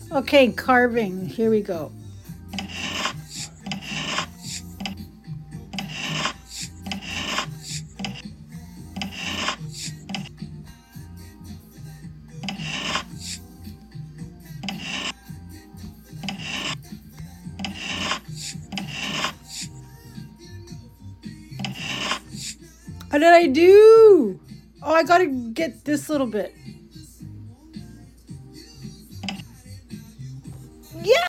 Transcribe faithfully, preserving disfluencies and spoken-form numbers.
Okay, carving. Here we go. What did I do? Oh, I gotta get this little bit.